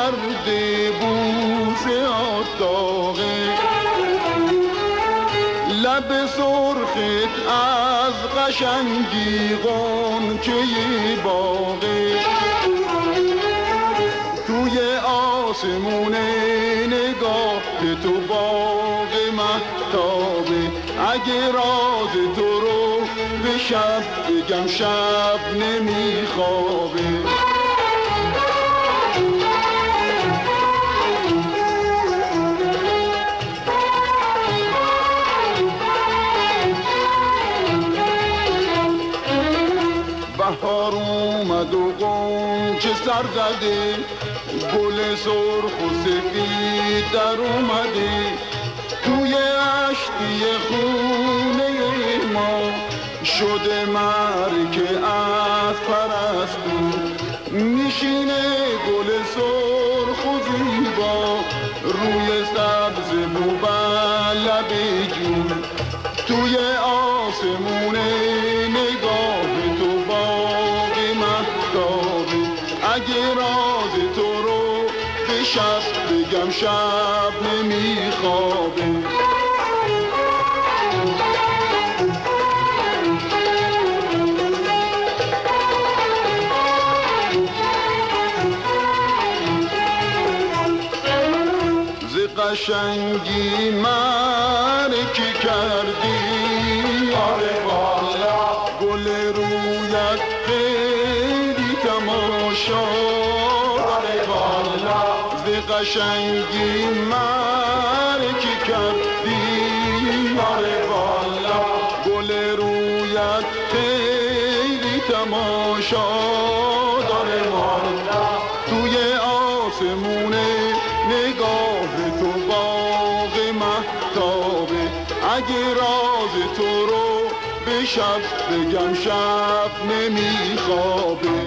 گرد بوسه آتاقه، لب سرخت از قشنگی غنچه باغه، توی آسمون نگاه تو باغ مهتابه. اگه راز تو رو به شب بگم شب نمیخوابه. بهار اومد و غنچه سر زده، گل سرخ و سفید در اومده، توی اشکی خونه ما شده مرکه از پرستو. میشینه گل سرخ و زیبا روی سبز بوبن لب جون، توی آسمون نگاه تو باغ مهتابه. اگه راز تو رو به شب بگم شب نمیخوابه. ز قشنگی مرکی کردی، آره والا گل رویت خیلی تماشا، آره والا ز قشنگی مرکی کردی، آره والا گل رویت خیلی تماشا داره والا. توی آسمون نگاه تو باغ مهتابه. اگه راز تو رو به شب بگم شب نمیخوابه.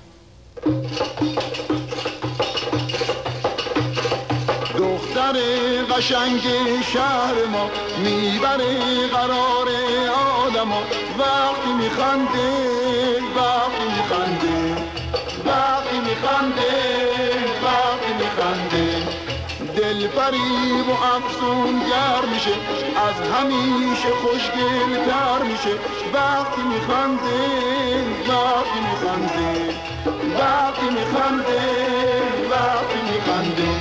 دختر قشنگ شهر ما میبره قرار آدما، وقتی میخنده وقتی میخنده وقتی میخنده وقتی میخنده، دل فریب و افسون گر میشه، از همیشه خوشگل تر میشه. وقتی میخنده وقتی میخنده وقتی میخنده وقتی میخنده.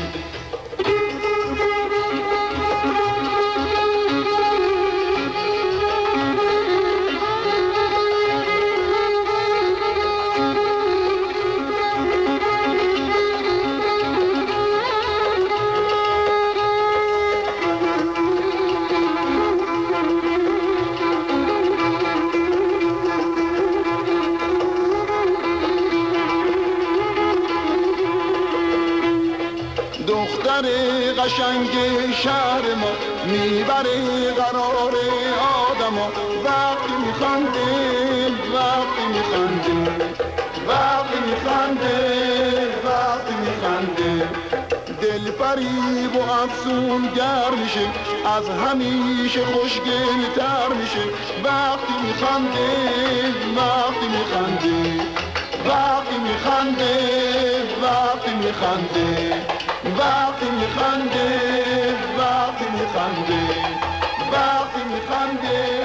دختر قشنگ شهر ما میبره قرار آدما، وقتی میخنده وقتی میخنده وقتی میخنده وقتی میخنده، دل فریب و افسون گر میشه، از همیشه خوشگل تر میشه. وقتی میخنده وقتی میخنده وقتی میخنده وقتی میخنده وقتی میخنده وقتی میخنده وقتی میخنده